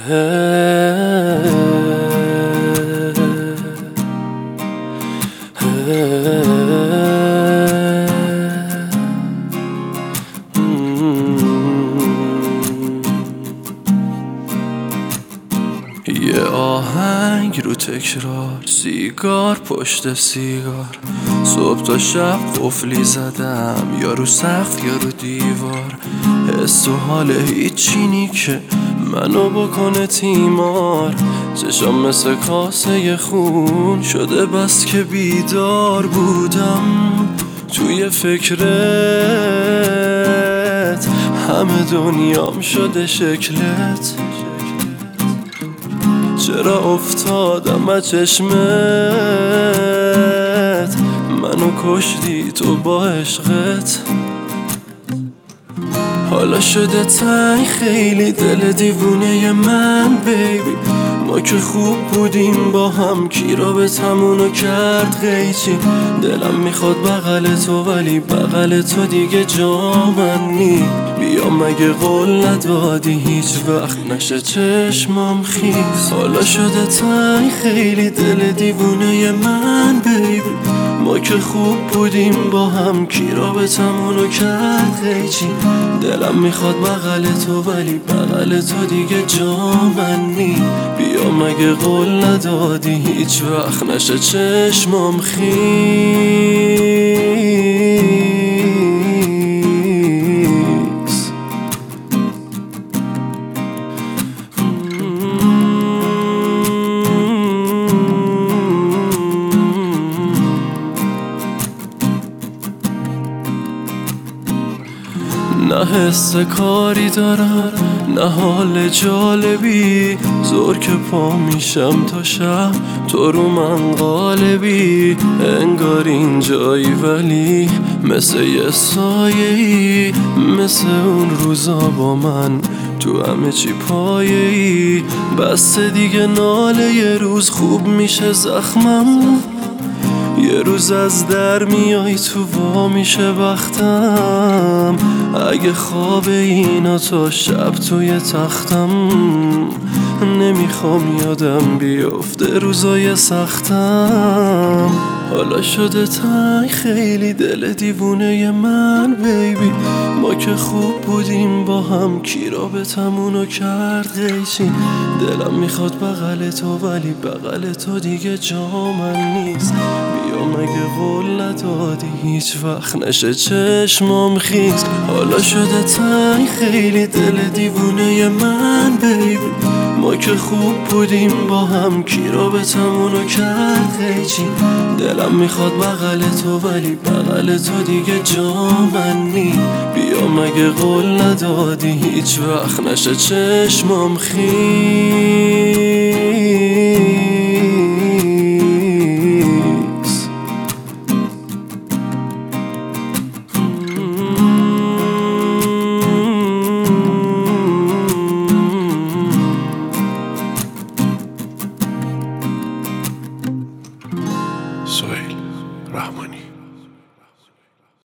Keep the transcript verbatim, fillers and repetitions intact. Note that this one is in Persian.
یه آهنگ رو تکرار، سیگار پشت سیگار، صبح تا شب قفلی زدم، یا رو سقف یا رو دیوار. حس و حال هیچینی که منو بکنه تیمار. چشام مثل کاسه خون شده بس که بیدار بودم. توی فکرت همه دنیام شده شکلت. چرا افتادم از چشمت؟ منو کشتی تو با عشقت. حالا شده تنگ خیلی دل دیوونه من بیبی. ما که خوب بودیم با هم، کی رابطمونو کرد قیچی. دلم میخواد بغل تو ولی بغل تو دیگه جا من نی. بیا مگه قول ندادی هیچ وقت نشه چشمام خیس. حالا شده تنگ خیلی دل دیوونه من بیبی. ما که خوب بودیم با هم، کی رابطمونو کرد قیچی. دلم میخواد بغل تو ولی بغل تو دیگه جا من نی. بیا مگه قول ندادی هیچ وقت نشه چشمام خیس. نه حس کاری دارم نه حال جالبی. زور که پا میشم تا شب تو رو من غالبی. انگار این جایی ولی مثل یه سایه‌ای. مثل اون روزا با من تو همه چی پایه‌ای. بس دیگه ناله یه روز خوب میشه زخمم. یه روز از در میای تو وا میشه بختم. اگه خواب اینا تا شب توی تختم. نمیخوام یادم بیفته روزای سختم. حالا شده تنگ خیلی دل دیوونه من بیبی. ما که خوب بودیم با هم، کی رابطمونو کرد قیچی. دلم میخواد بغل تو ولی بغل تو دیگه جا من نیست. بیا مگه قول ندادی هیچ وقت نشه چشمام خیس. حالا شده تنگ خیلی دل دیوونه من بیبی. ما که خوب بودیم با هم، کی رابطمونو کرد قیچی. دلم میخواد بغل تو ولی بغل تو دیگه جا من نی. بیا مگه قول ندادی هیچ وقت نشه چشمام خیس.